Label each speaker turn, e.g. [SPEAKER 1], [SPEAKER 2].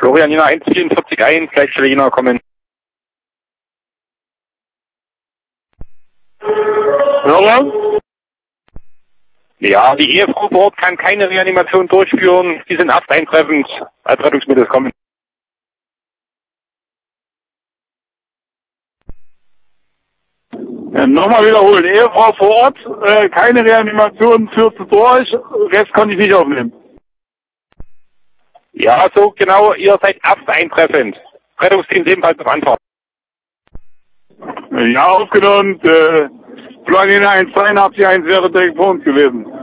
[SPEAKER 1] Florian Jena 144.1, Gleichstelle Jena kommen.
[SPEAKER 2] Florian?
[SPEAKER 1] Ja, die Ehefrau vor Ort kann keine Reanimation durchführen. Die sind ersteintreffend als Rettungsmittel kommen.
[SPEAKER 2] Nochmal wiederholen. Ehefrau vor Ort, keine Reanimation führt sie durch, Rest kann ich nicht aufnehmen.
[SPEAKER 1] Ja, so genau, ihr seid ersteintreffend. Rettungsdienst ebenfalls auf Anfahrt.
[SPEAKER 2] Ja, aufgenommen. Florian 181 wäre direkt vor uns gewesen.